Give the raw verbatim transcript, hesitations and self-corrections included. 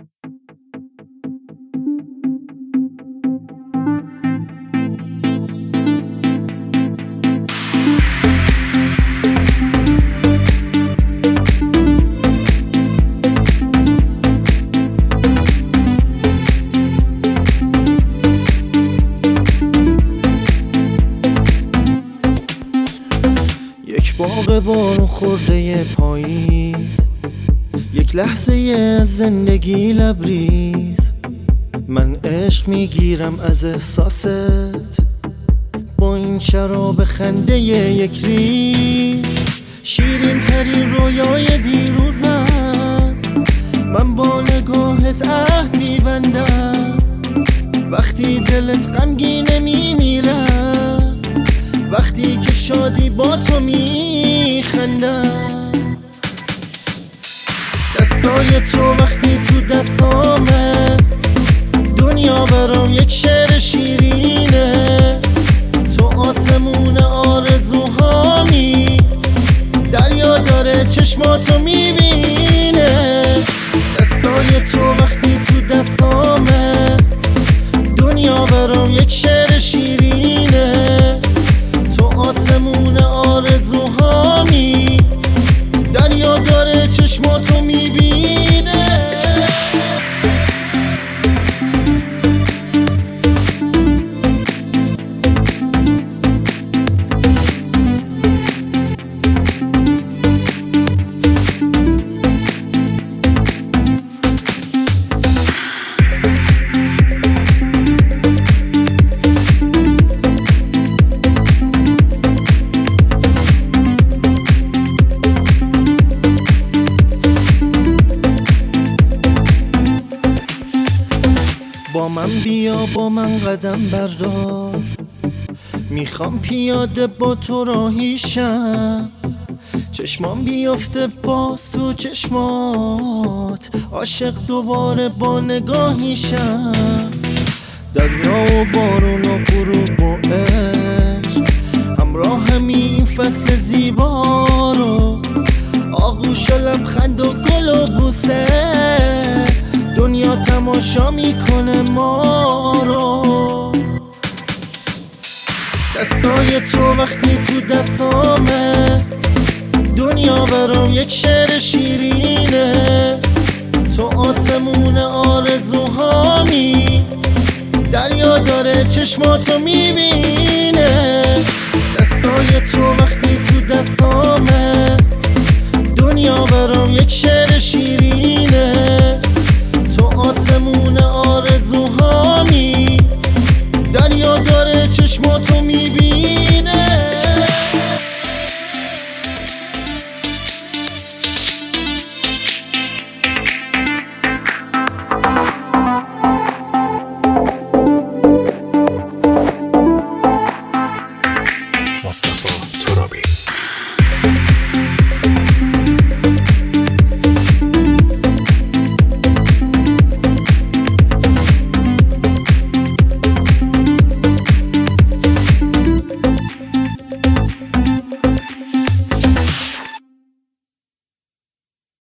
باغ بارون خورده پاییز، یک لحظه زندگی لبریز. من عشق میگیرم از احساست، با این شراب خنده یک ریز. شیرین ترین رویای دیروزم، من با نگاهت عهد میبندم. وقتی دلت غمگینه میمیرم، وقتی که شادی با تو میخندم. دستای تو وقتی تو دستامه، دنیا برام یک شعر شیرینه. تو آسمون آرزوهامی، دریا داره چشماتو میبینه. دستای تو وقتی تو دستامه، دنیا برام یک شعر شیرینه. تو آسمون آرزوهامی، دریا داره چشماتو میبینه. با من بیا، با من قدم بردار، میخوام پیاده با تو راهیشم. چشمام بیفته باز تو چشمات، عاشق دوباره با نگاهیشم. دریا و بارون و غروب و عشق، همراه این فصل زیبا رو. آغوش و لبخند و گل و بوسه، دنیا تماشا میکنه ما رو. دستای تو وقتی تو دستامه، دنیا برام یک شعر شیرینه. تو آسمون آرزوهامی، دریا داره چشماتو میبینه. دستای تو وقتی تو دستامه، دنیا برام یک شعر شیرینه.